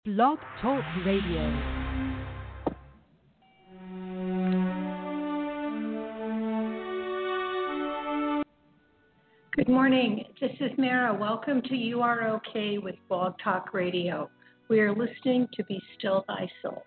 Blog Talk Radio. Good morning. This is Mara. Welcome to You Are Okay with Blog Talk Radio. We are listening to Be Still Thy Soul.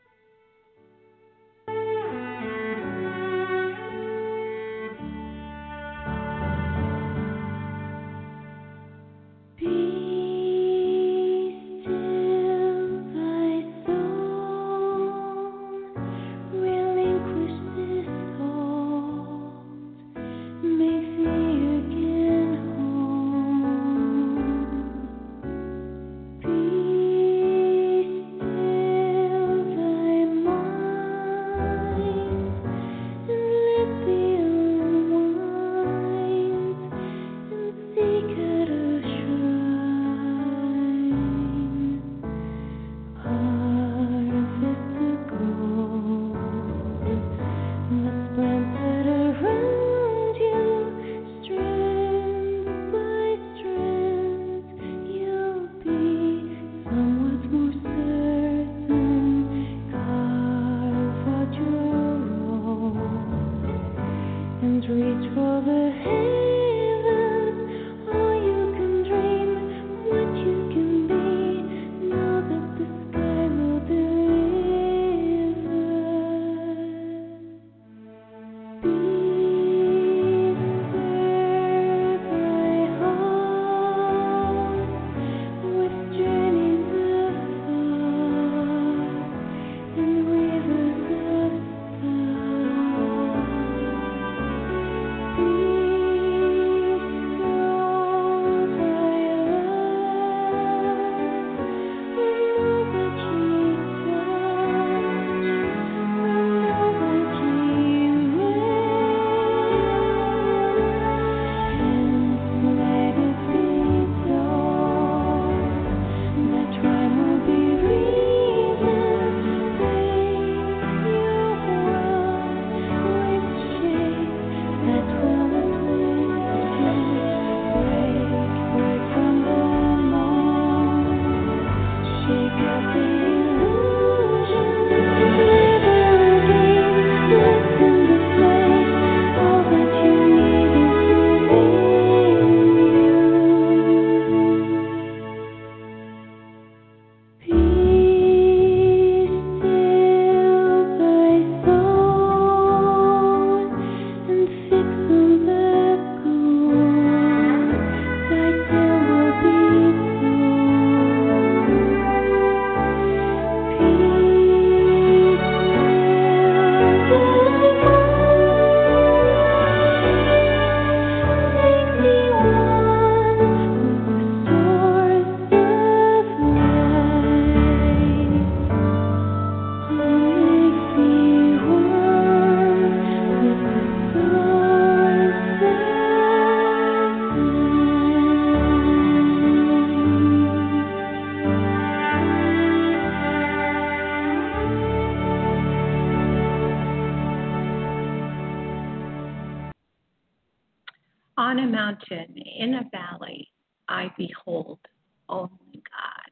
On a mountain, in a valley, I behold only God.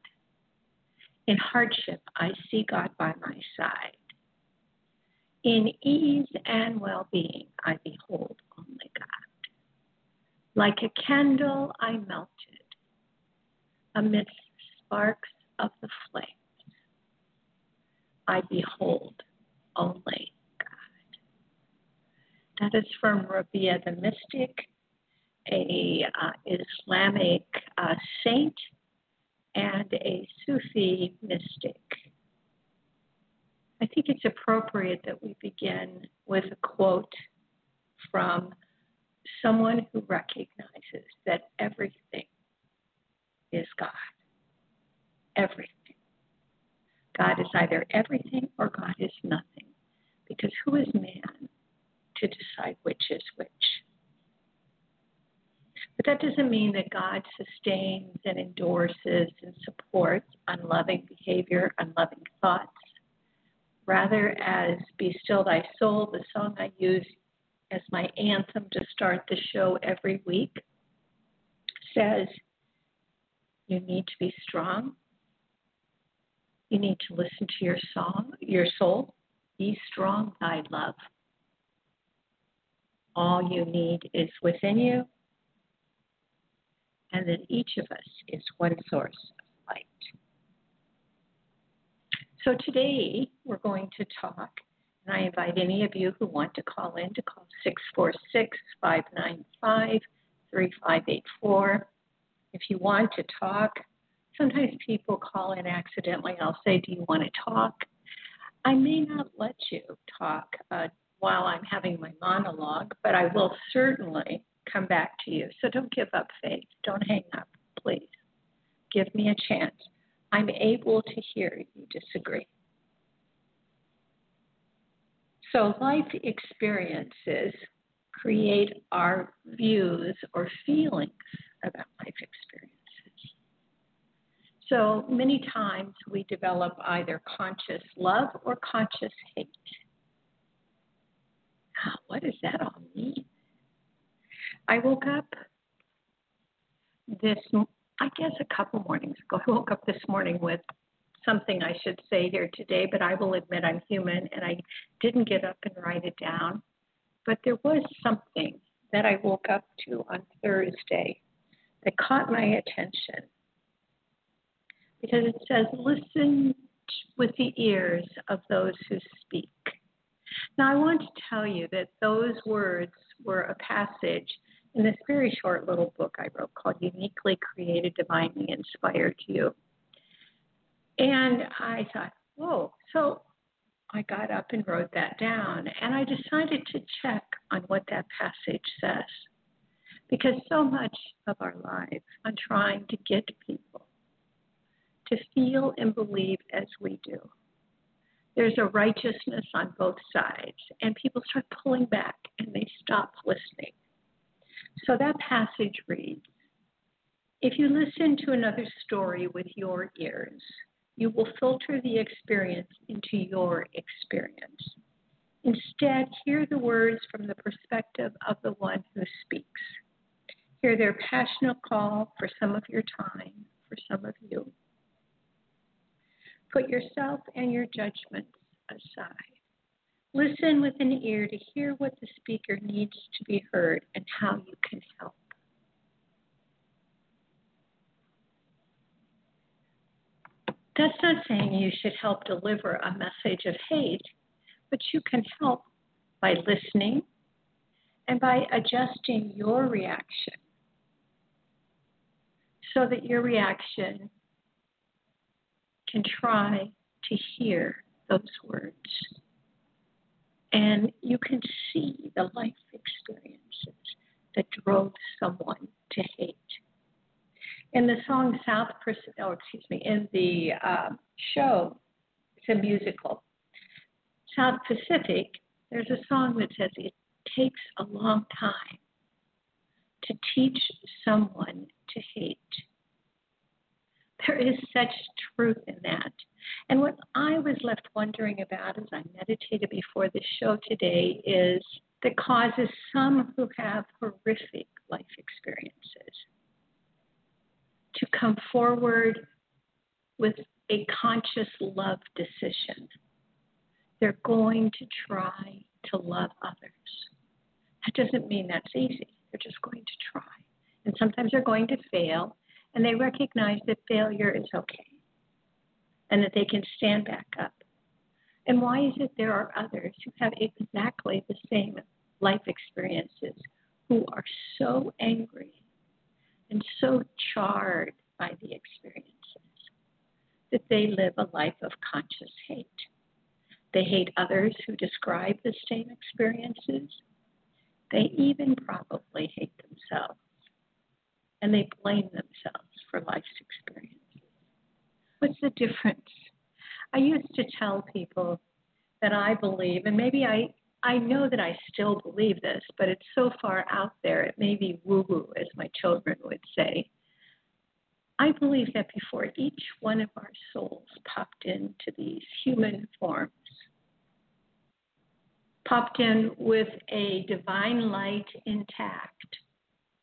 In hardship, I see God by my side. In ease and well-being, I behold only God. Like a candle, I melted amidst sparks of the flames. I behold only God. That is from Rabia the Mystic, a Islamic saint and a Sufi mystic. I think it's appropriate that we begin with a quote from someone who recognizes that everything is God. Everything. God is either everything or God is nothing, because who is man to decide which is which? But that doesn't mean that God sustains and endorses and supports unloving behavior, unloving thoughts. Rather, as Be Still Thy Soul, the song I use as my anthem to start the show every week, says, you need to be strong, You need to listen to your soul. Be strong, thy love. All you need is within you, and that each of us is one source of light. So today we're going to talk, and I invite any of you who want to call in to call 646-595-3584. If you want to talk, sometimes people call in accidentally. I'll say, do you want to talk? I may not let you talk while I'm having my monologue, but I will certainly come back to you. So don't give up faith. Don't hang up, please. Give me a chance. I'm able to hear you disagree. So life experiences create our views or feelings about life experiences. So many times we develop either conscious love or conscious hate. Now, what does that all mean? I woke up a couple mornings ago. I woke up this morning with something I should say here today, but I will admit I'm human and I didn't get up and write it down. But there was something that I woke up to on Thursday that caught my attention. Because it says, listen with the ears of those who speak. Now, I want to tell you that those words were a passage in this very short little book I wrote called Uniquely Created, Divinely Inspired You. And I thought, whoa. So I got up and wrote that down. And I decided to check on what that passage says. Because so much of our lives on trying to get people to feel and believe as we do. There's a righteousness on both sides, and people start pulling back and they stop listening. So that passage reads, if you listen to another story with your ears, you will filter the experience into your experience. Instead, hear the words from the perspective of the one who speaks. Hear their passionate call for some of your time, for some of you. Put yourself and your judgments aside. Listen with an ear to hear what the speaker needs to be heard and how you can help. That's not saying you should help deliver a message of hate, but you can help by listening and by adjusting your reaction so that your reaction can try to hear those words. And you can see the life experiences that drove someone to hate. In the song in the show, it's a musical, South Pacific, there's a song that says it takes a long time to teach someone to hate. There is such truth in that. And what I was left wondering about as I meditated before this show today is that causes some who have horrific life experiences to come forward with a conscious love decision. They're going to try to love others. That doesn't mean that's easy. They're just going to try. And sometimes they're going to fail, and they recognize that failure is okay and that they can stand back up. And why is it there are others who have exactly the same life experiences who are so angry and so charred by the experiences that they live a life of conscious hate? They hate others who describe the same experiences. They even probably hate themselves. And they blame themselves for life's experiences. What's the difference? I used to tell people that I believe, and maybe I know that I still believe this, but it's so far out there, it may be woo-woo, as my children would say. I believe that before each one of our souls popped into these human forms, popped in with a divine light intact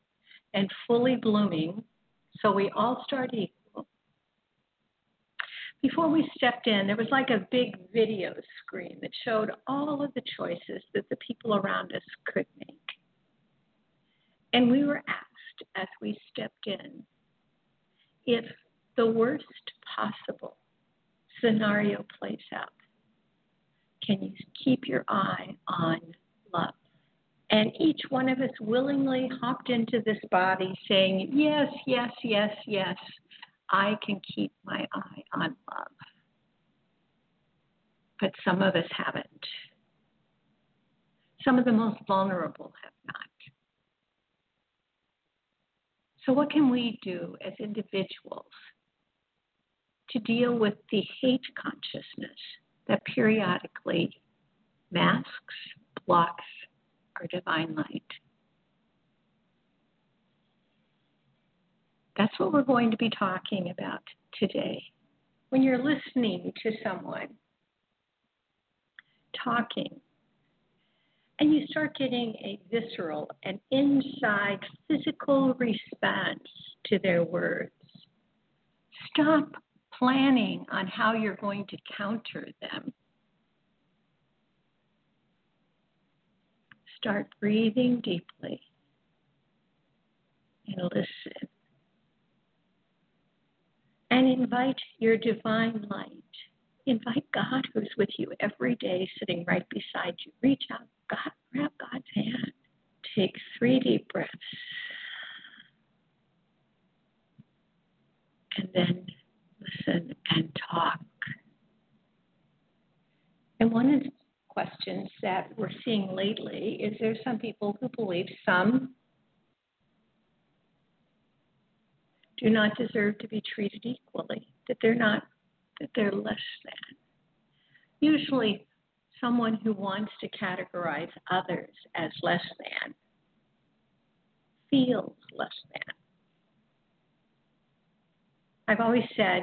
and fully blooming, so we all start equal. Before we stepped in, there was like a big video screen that showed all of the choices that the people around us could make. And we were asked as we stepped in if the worst possible scenario plays out, can you keep your eye on love? And each one of us willingly hopped into this body saying, yes, yes, yes, yes, I can keep my eye on love. But some of us haven't. Some of the most vulnerable have not. So what can we do as individuals to deal with the hate consciousness that periodically masks, blocks our divine light? That's what we're going to be talking about today. When you're listening to someone talking, and you start getting a visceral and inside physical response to their words, stop planning on how you're going to counter them. Start breathing deeply and listen. And invite your divine light. Invite God, who's with you every day, sitting right beside you. Reach out, God, grab God's hand. Take 3 deep breaths. And then listen and talk. And one of the questions that we're seeing lately is there's some people who believe some do not deserve to be treated equally, that they're less than. Usually someone who wants to categorize others as less than feels less than. I've always said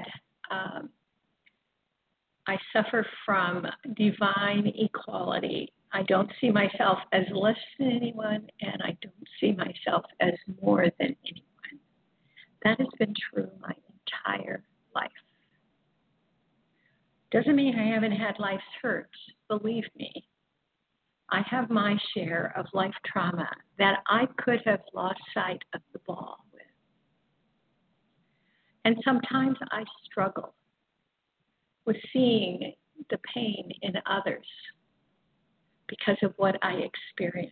I suffer from divine equality. I don't see myself as less than anyone, and I don't see myself as more than anyone. That has been true my entire life. Doesn't mean I haven't had life's hurts. Believe me, I have my share of life trauma that I could have lost sight of the ball with. And sometimes I struggle with seeing the pain in others because of what I experienced.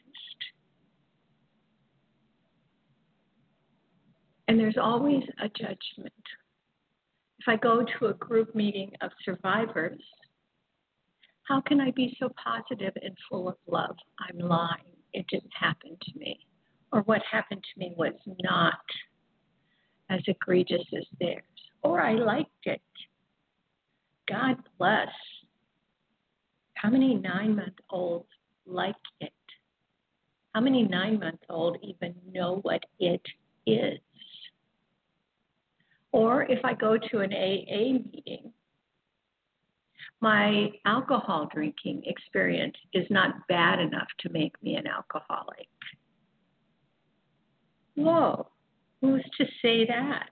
And there's always a judgment. If I go to a group meeting of survivors, how can I be so positive and full of love? I'm lying. It didn't happen to me. Or what happened to me was not as egregious as theirs. Or I liked it. God bless. How many 9-month-olds like it? How many 9-month-olds even know what it is? Or if I go to an AA meeting, my alcohol drinking experience is not bad enough to make me an alcoholic. Whoa, who's to say that?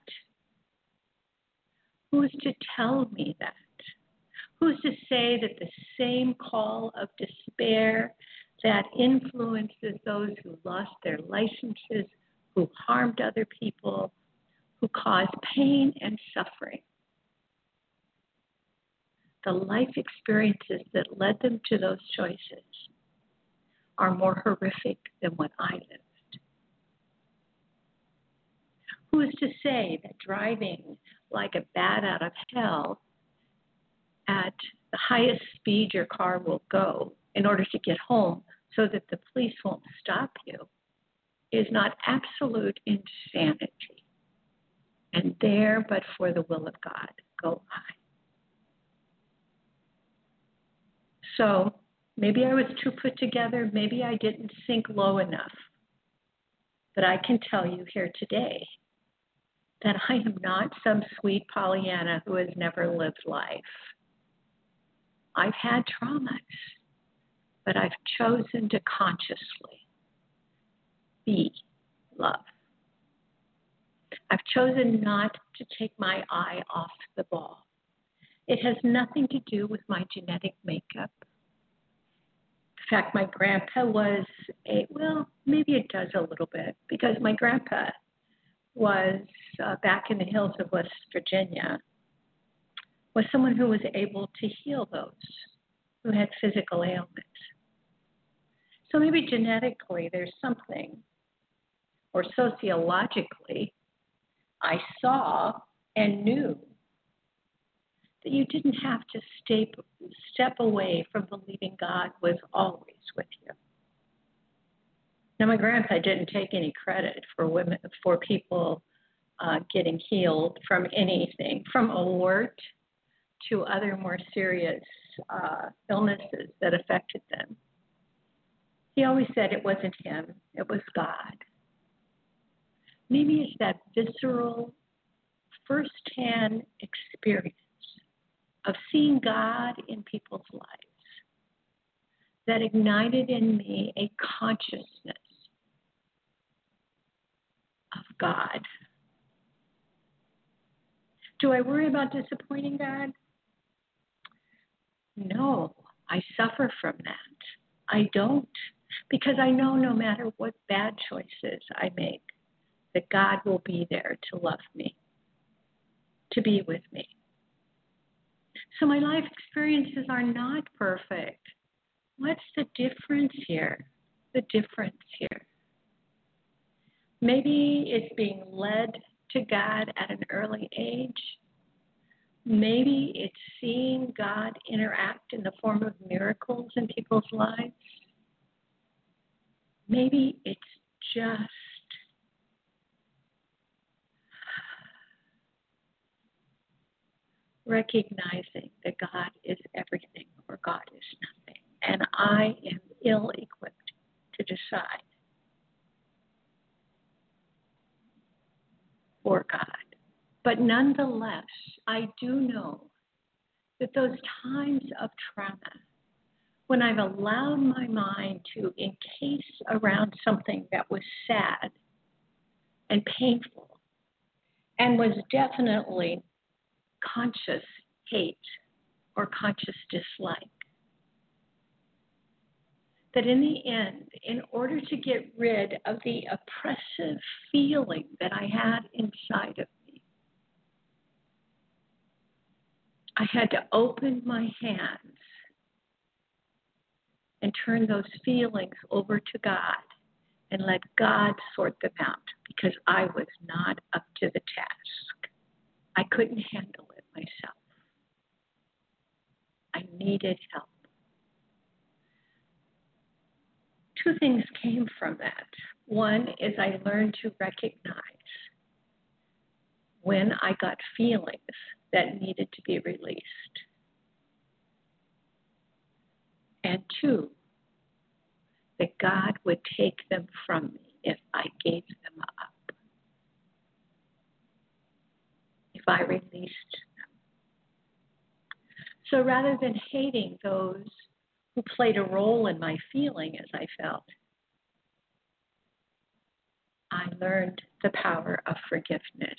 Who's to tell me that? Who's to say that the same call of despair that influences those who lost their licenses, who harmed other people, who caused pain and suffering, the life experiences that led them to those choices are more horrific than what I lived? Who is to say that driving like a bat out of hell at the highest speed your car will go in order to get home so that the police won't stop you is not absolute insanity? And there, but for the will of God, go I. So maybe I was too put together. Maybe I didn't sink low enough. But I can tell you here today that I am not some sweet Pollyanna who has never lived life. I've had traumas, but I've chosen to consciously be love. I've chosen not to take my eye off the ball. It has nothing to do with my genetic makeup. In fact, my grandpa was maybe it does a little bit, because my grandpa was back in the hills of West Virginia, was someone who was able to heal those who had physical ailments. So maybe genetically there's something, or sociologically, I saw and knew that you didn't have to step away from believing God was always with you. Now, my grandpa didn't take any credit for people getting healed from anything, from a wart to other more serious illnesses that affected them. He always said it wasn't him, it was God. Maybe it's that visceral, firsthand experience of seeing God in people's lives that ignited in me a consciousness of God. Do I worry about disappointing God? No, I suffer from that. I don't, because I know no matter what bad choices I make, that God will be there to love me, to be with me. So my life experiences are not perfect. What's the difference here? The difference here. Maybe it's being led to God at an early age. Maybe it's seeing God interact in the form of miracles in people's lives. Maybe it's just recognizing that God is everything or God is nothing. And I am ill-equipped to decide for God. But nonetheless, I do know that those times of trauma, when I've allowed my mind to encase around something that was sad and painful and was definitely conscious hate or conscious dislike, that in the end, in order to get rid of the oppressive feeling that I had inside of me, I had to open my hands and turn those feelings over to God and let God sort them out, because I was not up to the task. I couldn't handle it myself. I needed help. Two things came from that. One is I learned to recognize when I got feelings that needed to be released. And two, that God would take them from me if I gave them up, if I released them. So rather than hating those who played a role in my feeling as I felt, I learned the power of forgiveness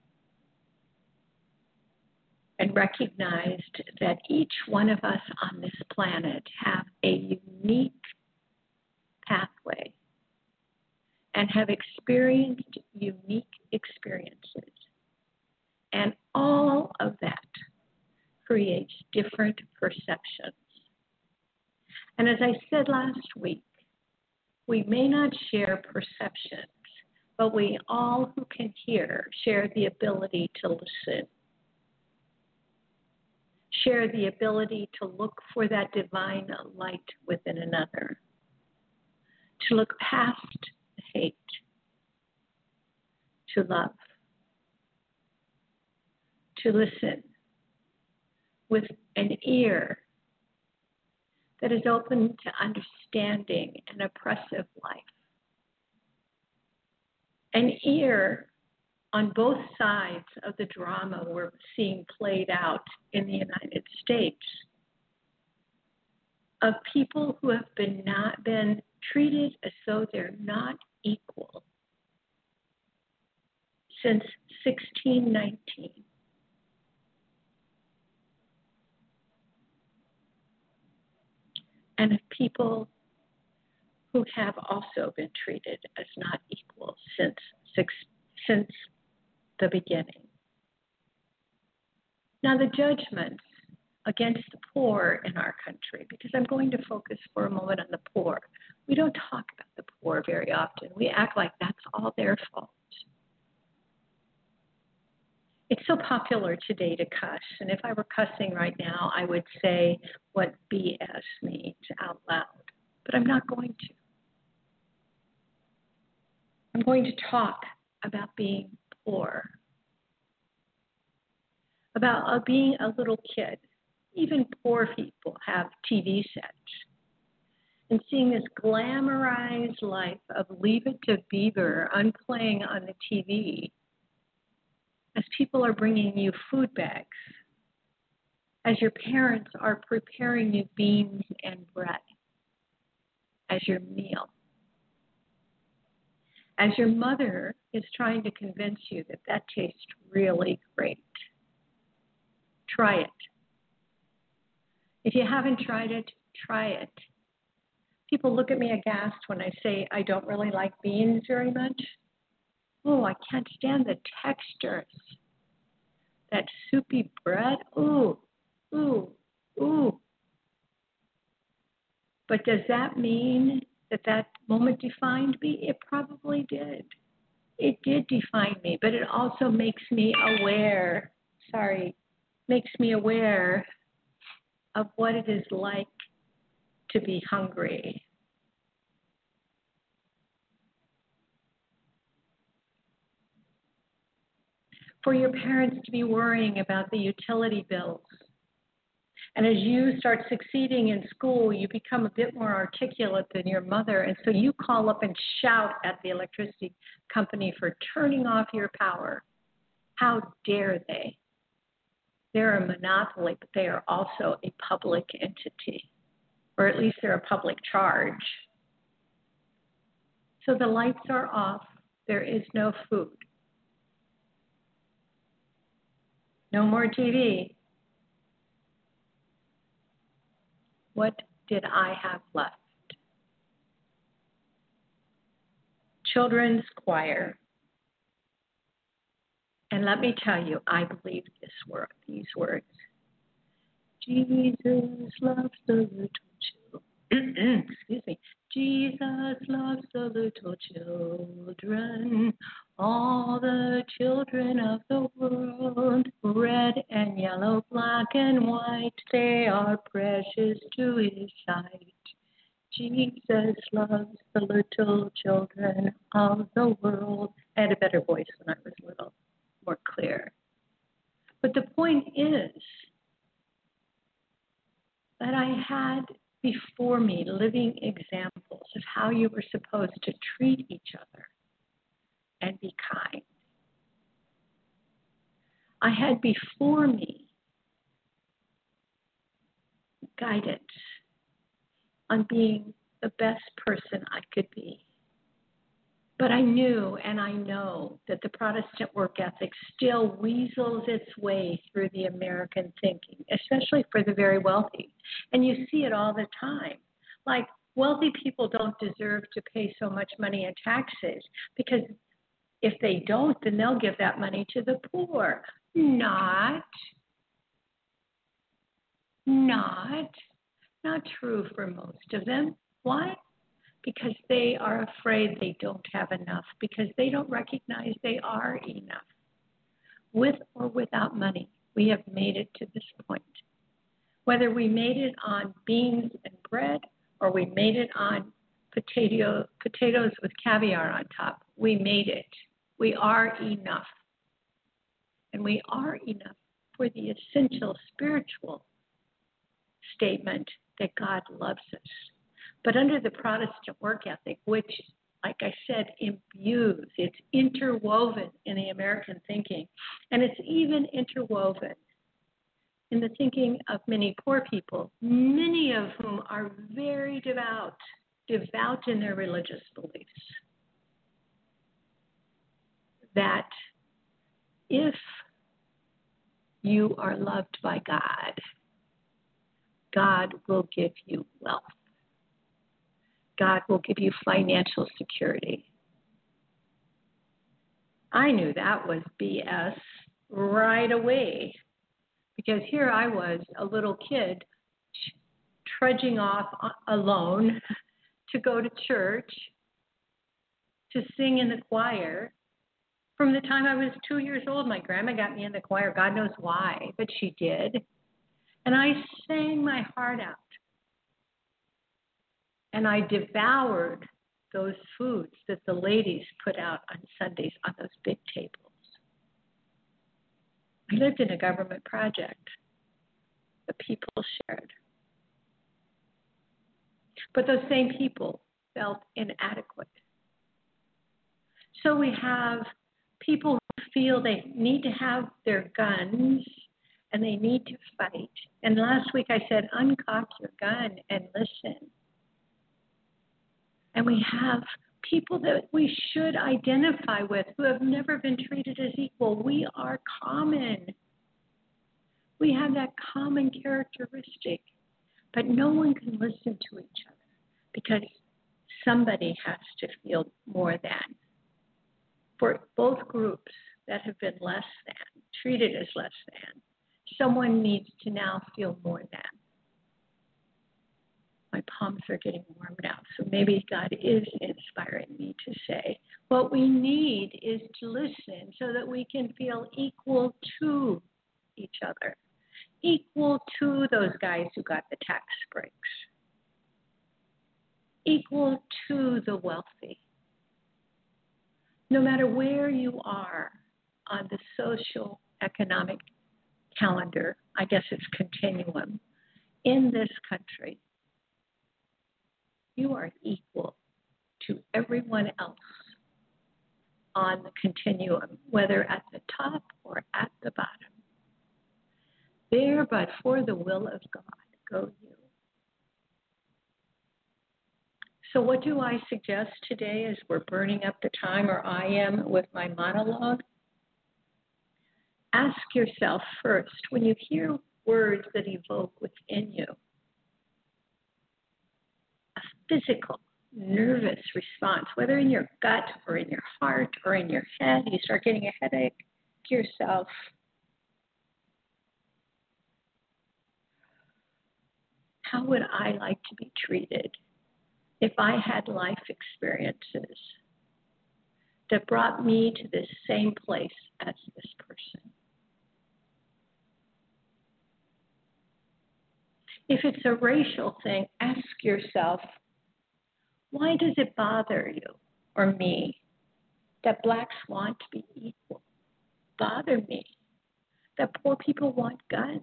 and recognized that each one of us on this planet have a unique pathway and have experienced unique experiences. And all of that creates different perceptions. And as I said last week, we may not share perceptions, but we all who can hear share the ability to listen, share the ability to look for that divine light within another, to look past the hate, to love, to listen with an ear that is open to understanding an oppressive life. An ear on both sides of the drama we're seeing played out in the United States of people who have not been treated as though they're not equal since 1619. people who have also been treated as not equal since the beginning. Now, the judgments against the poor in our country, because I'm going to focus for a moment on the poor. We don't talk about the poor very often. We act like that's all their fault. It's so popular today to cuss, and if I were cussing right now, I would say what BS means out loud, but I'm not going to. I'm going to talk about being poor, about being a little kid. Even poor people have TV sets. And seeing this glamorized life of Leave It to Beaver unplaying on the TV as people are bringing you food bags, as your parents are preparing you beans and bread as your meal, as your mother is trying to convince you that that tastes really great. Try it. If you haven't tried it, try it. People look at me aghast when I say I don't really like beans very much. Oh, I can't stand the textures. That soupy bread, ooh, ooh, ooh. But does that mean that that moment defined me? It probably did. It did define me, but it also makes me aware of what it is like to be hungry. For your parents to be worrying about the utility bills. And as you start succeeding in school, you become a bit more articulate than your mother. And so you call up and shout at the electricity company for turning off your power. How dare they? They're a monopoly, but they are also a public entity, or at least they're a public charge. So the lights are off. There is no food. No more TV. What did I have left? Children's choir. And let me tell you, I believe these words. Jesus loves the little children. Excuse me. Jesus loves the little children, all the children of the world, red and yellow, black and white, they are precious to his sight. Jesus loves the little children of the world. I had a better voice when I was little, more clear. But the point is that I had before me living examples of how you were supposed to treat each other and be kind. I had before me guidance on being the best person I could be. But I knew and I know that the Protestant work ethic still weasels its way through the American thinking, especially for the very wealthy. And you see it all the time. Like, wealthy people don't deserve to pay so much money in taxes because if they don't, then they'll give that money to the poor. Not true for most of them. Why? Because they are afraid they don't have enough, because they don't recognize they are enough. With or without money, we have made it to this point. Whether we made it on beans and bread or we made it on potatoes with caviar on top, we made it. We are enough. And we are enough for the essential spiritual statement that God loves us. But under the Protestant work ethic, which, like I said, imbues, it's interwoven in the American thinking, and it's even interwoven in the thinking of many poor people, many of whom are very devout in their religious beliefs, that if you are loved by God, God will give you wealth. God will give you financial security. I knew that was BS right away because here I was, a little kid, trudging off alone to go to church, to sing in the choir. From the time I was 2 years old, my grandma got me in the choir. God knows why, but she did. And I sang my heart out. And I devoured those foods that the ladies put out on Sundays on those big tables. I lived in a government project. The people shared. But those same people felt inadequate. So we have people who feel they need to have their guns and they need to fight. And last week I said, uncock your gun and listen. And we have people that we should identify with who have never been treated as equal. We are common. We have that common characteristic. But no one can listen to each other because somebody has to feel more than. For both groups that have been less than, treated as less than, someone needs to now feel more than. My palms are getting warm now, so maybe God is inspiring me to say, what we need is to listen so that we can feel equal to each other, equal to those guys who got the tax breaks, equal to the wealthy. No matter where you are on the social economic calendar, I guess it's continuum, in this country, you are equal to everyone else on the continuum, whether at the top or at the bottom. There, but for the will of God, go you. So what do I suggest today as we're burning up the time, or I am with my monologue? Ask yourself first, when you hear words that evoke within you a physical, nervous response, whether in your gut or in your heart or in your head, you start getting a headache, ask yourself, how would I like to be treated if I had life experiences that brought me to this same place as this person? If it's a racial thing, ask yourself, why does it bother you or me that blacks want to be equal? Bother me that poor people want guns.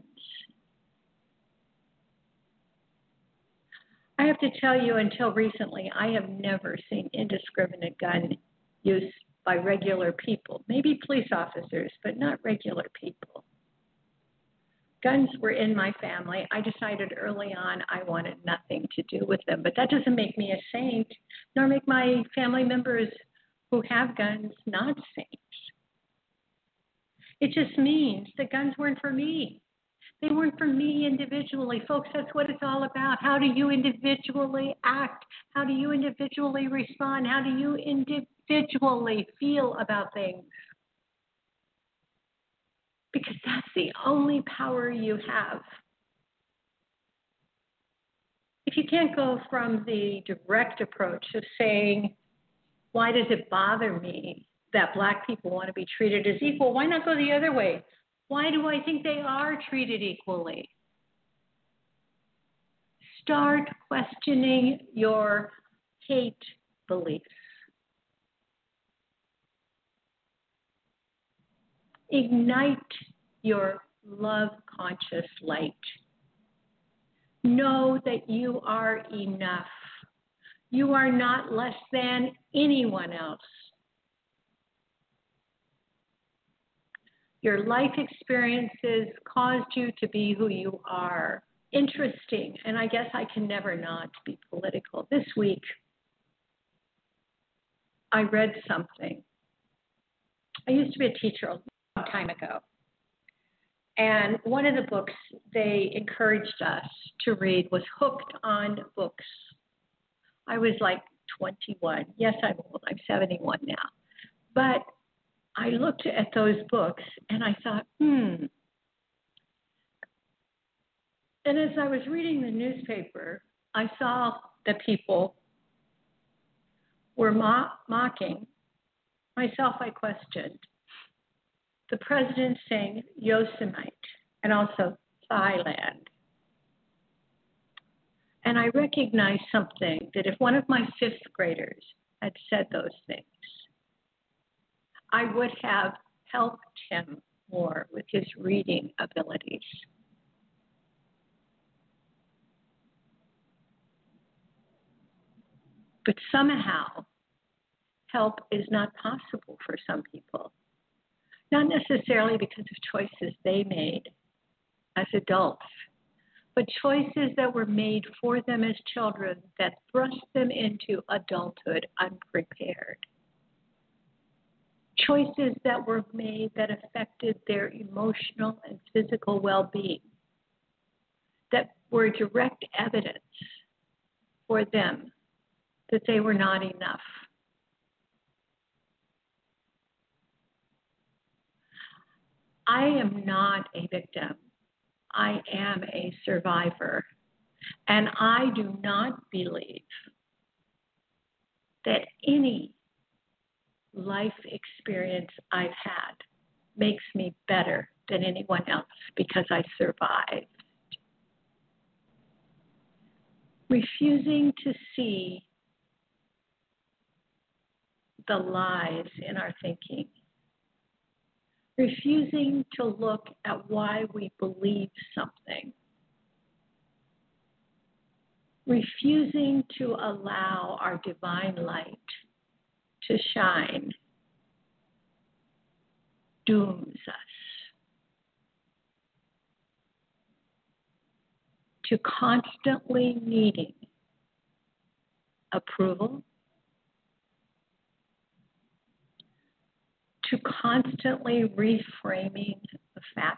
I have to tell you, until recently, I have never seen indiscriminate gun use by regular people. Maybe police officers, but not regular people. Guns were in my family. I decided early on I wanted nothing to do with them. But that doesn't make me a saint, nor make my family members who have guns not saints. It just means that guns weren't for me. They weren't for me individually. Folks, that's what it's all about. How do you individually act? How do you individually respond? How do you individually feel about things? Because that's the only power you have. If you can't go from the direct approach of saying, why does it bother me that black people want to be treated as equal? Why not go the other way? Why do I think they are treated equally? Start questioning your hate beliefs. Ignite your love-conscious light. Know that you are enough. You are not less than anyone else. Your life experiences caused you to be who you are. Interesting, and I guess I can never not be political. This week, I read something. I used to be a teacher a long time ago. And one of the books they encouraged us to read was Hooked on Books. I was like 21. Yes, I'm old. I'm 71 now. But I looked at those books and I thought, And as I was reading the newspaper, I saw that people were mocking. Myself, I questioned. The president saying Yosemite and also Thailand. And I recognized something, that if one of my fifth graders had said those things, I would have helped him more with his reading abilities. But somehow, help is not possible for some people. Not necessarily because of choices they made as adults, but choices that were made for them as children that thrust them into adulthood unprepared. Choices that were made that affected their emotional and physical well-being, that were direct evidence for them that they were not enough. I am not a victim. I am a survivor. And I do not believe that any life experience I've had makes me better than anyone else because I survived. Refusing to see the lies in our thinking. Refusing to look at why we believe something. Refusing to allow our divine light to shine dooms us to constantly needing approval, to constantly reframing the facts,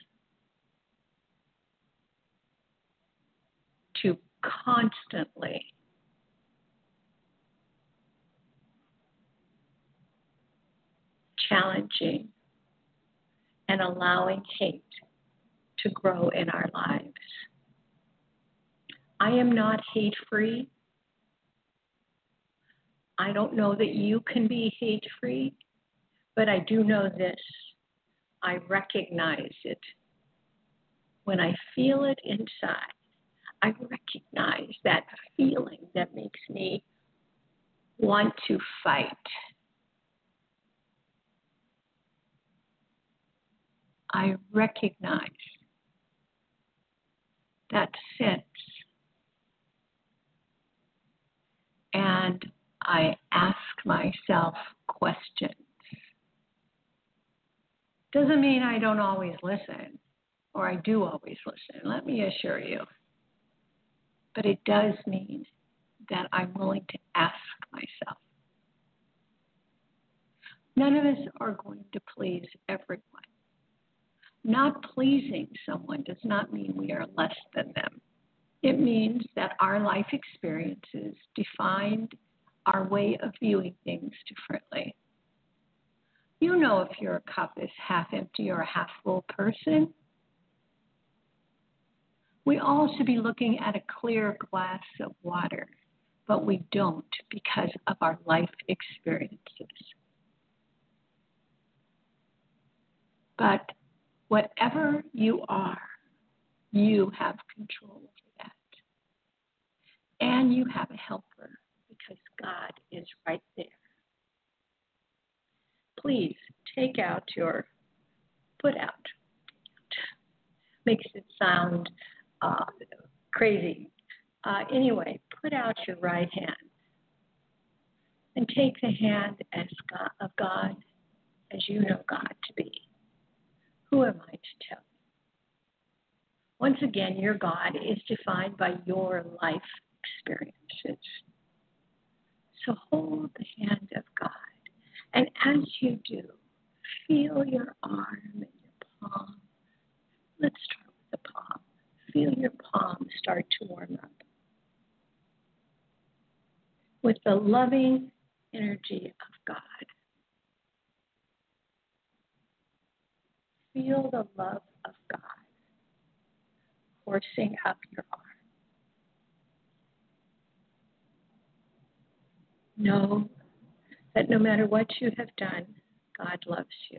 to constantly challenging and allowing hate to grow in our lives. I am not hate-free. I don't know that you can be hate-free, but I do know this. I recognize it. When I feel it inside, I recognize that feeling that makes me want to fight. I recognize that sense, and I ask myself questions. Doesn't mean I don't always listen, or I do always listen, let me assure you. But it does mean that I'm willing to ask myself. None of us are going to please everyone. Not pleasing someone does not mean we are less than them. It means that our life experiences defined our way of viewing things differently. You know if your cup is half empty or a half full person. We all should be looking at a clear glass of water, but we don't because of our life experiences. But whatever you are, you have control over that. And you have a helper because God is right there. Please put out. Makes it sound crazy. Anyway, put out your right hand and take the hand of God as you know God to be. Who am I to tell you? Once again, your God is defined by your life experiences. So hold the hand of God. And as you do, feel your arm and your palm. Let's start with the palm. Feel your palm start to warm up. with the loving energy of God. Feel the love of God coursing up your arm. Know that no matter what you have done, God loves you.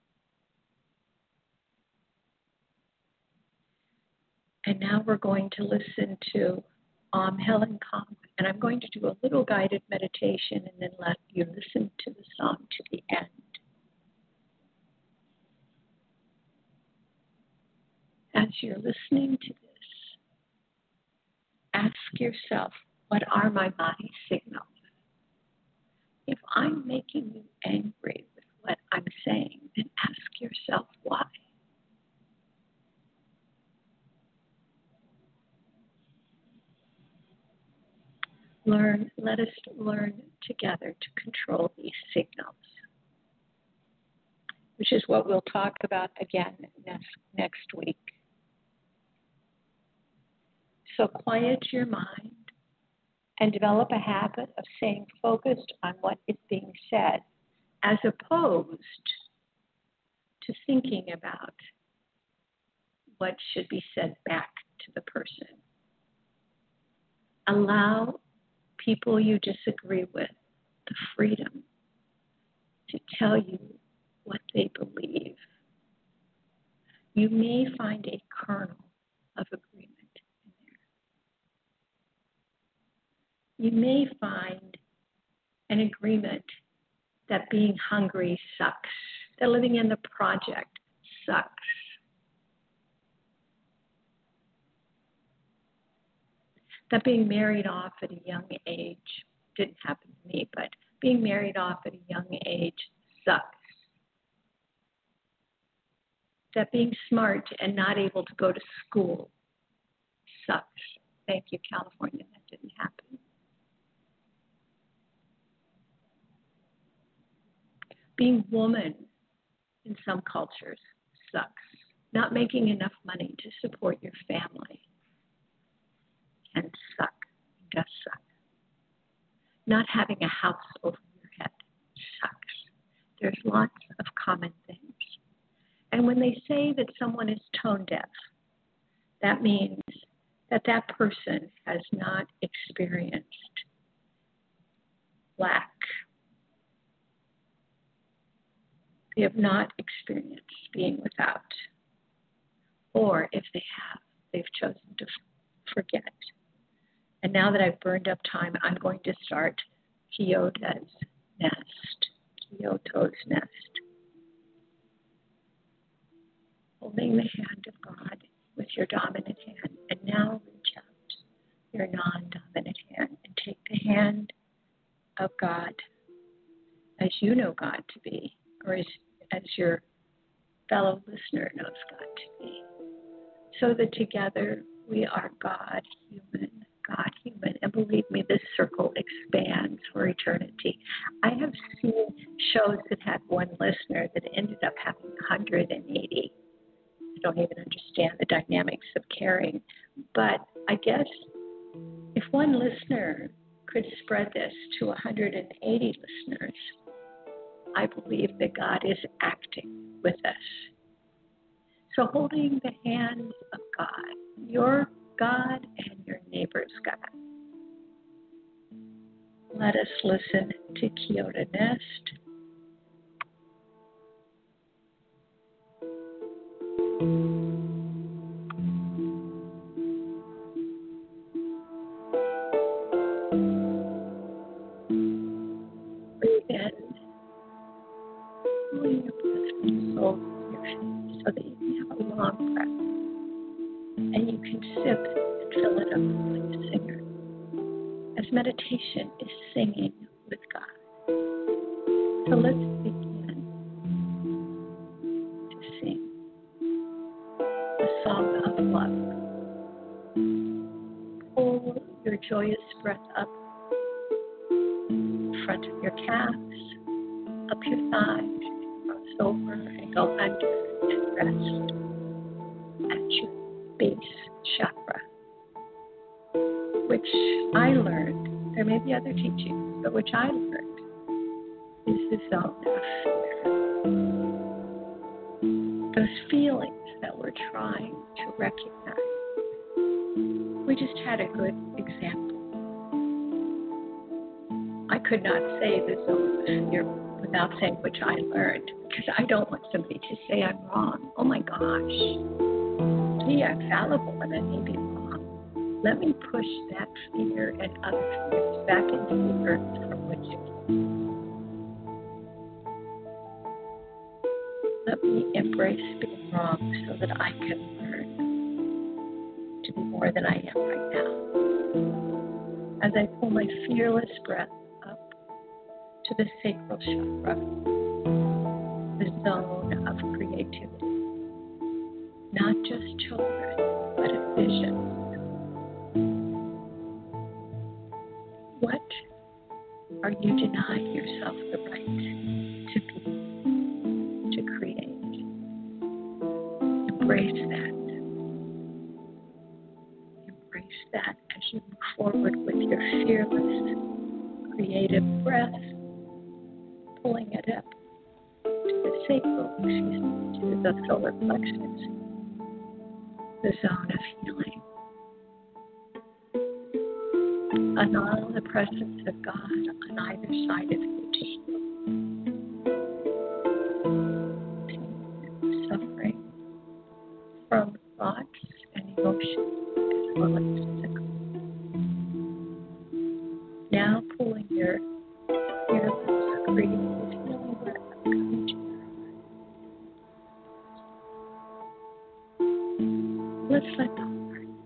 And now we're going to listen to Helen Kong, and I'm going to do a little guided meditation and then let you listen to the song to the end. As you're listening to this, ask yourself, what are my body signals? If I'm making you angry with what I'm saying, then ask yourself why. Let us learn together to control these signals, which is what we'll talk about again next week. So quiet your mind and develop a habit of staying focused on what is being said, as opposed to thinking about what should be said back to the person. Allow people you disagree with the freedom to tell you what they believe. You may find a kernel of agreement in there. You may find an agreement that being hungry sucks, that living in the project sucks. That being married off at a young age, didn't happen to me, but being married off at a young age sucks. That being smart and not able to go to school sucks. Thank you, California, that didn't happen. Being woman in some cultures sucks. Not making enough money to support your family can suck, does suck. Not having a house over your head sucks. There's lots of common things. And when they say that someone is tone deaf, that means that that person has not experienced lack. They have not experienced being without. Or if they have, they've chosen to forget. And now that I've burned up time, I'm going to start Kyoto's nest. Holding the hand of God with your dominant hand. And now reach out your non-dominant hand and take the hand of God as you know God to be, or as your fellow listener knows God to be. So that together we are God, human. And believe me, this circle expands for eternity. I have seen shows that had one listener that ended up having 180. I don't even understand the dynamics of caring. But I guess if one listener could spread this to 180 listeners, I believe that God is acting with us. So holding the hands of God, your God and your neighbor's God. Let us listen to Kyoto Nest. Breathe in, pulling your breath from the soles of your feet so that you can have a long breath. And you can sip and fill it up like a singer, as meditation is singing with God. So let's begin to sing a song of love. Pull your joyous breath up in front of your calves, up your thighs, cross over and go under and rest at your base chakra, which I learned There may be other teachings, but which I learned is the zone of fear. Those feelings that we're trying to recognize. We just had a good example. I could not say the zone of fear without saying which I learned, because I don't want somebody to say I'm wrong. Oh my gosh. Gee, I'm fallible and I may be wrong. Let me push that fear and other fears back into the earth from which it came. Let me embrace being wrong so that I can learn to be more than I am right now. As I pull my fearless breath up to the sacral chakra, the zone of creativity, not just children, but a vision. What are you denying yourself the right to be, to create? Embrace that. Embrace that as you move forward with your fearless, creative breath, pulling it up to the sacral, to the solar plexus, the zone of healing. Allow the presence of God on either side of you to heal. Suffering from thoughts and emotions as well as physical. Now pulling your fearless, creative, healing breath up into your heart. Let's let the heart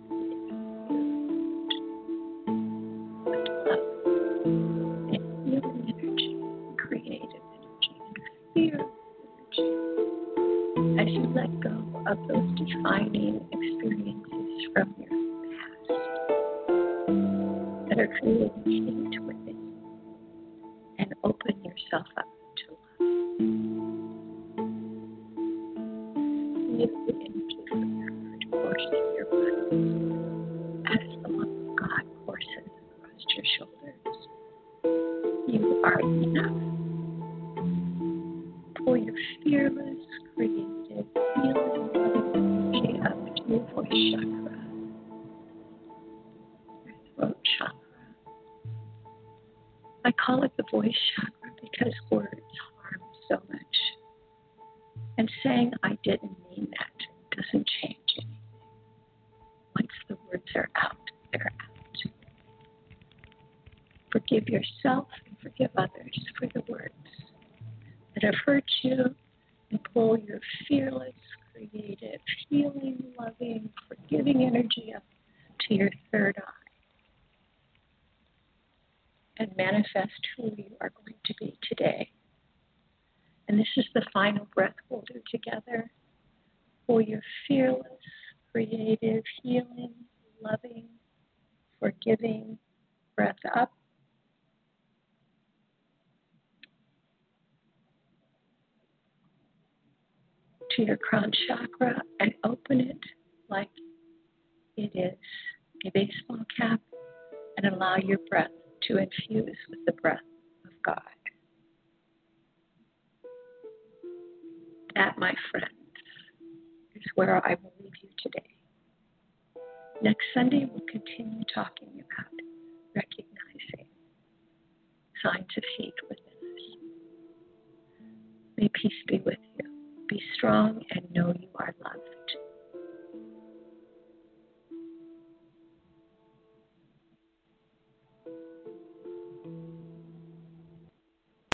with love and healing energy, creative energy, and fear energy. As you let go of those defining experiences from your past that are creating hate within you, and open yourself up to love. Feel the energy from your heart course through your body as the love of God courses across your shoulders. You are enough. Pull your fearless, creative, healing, loving energy up to your voice chakra, your throat chakra. I call it the voice chakra because words harm so much. And saying I didn't mean that doesn't change anything. Once the words are out, they're out. Forgive yourself and forgive others for the words that have hurt you, and pull your fearless, creative, healing, loving, forgiving energy up to your third eye. And manifest who you are going to be today. And this is the final breath we'll do together. For your fearless, creative, healing, loving, forgiving breath up. To your crown chakra and open it like it is a baseball cap, and allow your breath to infuse with the breath of God. That, my friends, is where I will leave you today. Next Sunday, we'll continue talking about recognizing signs of hate within us. May peace be with you. Be strong and know you are loved.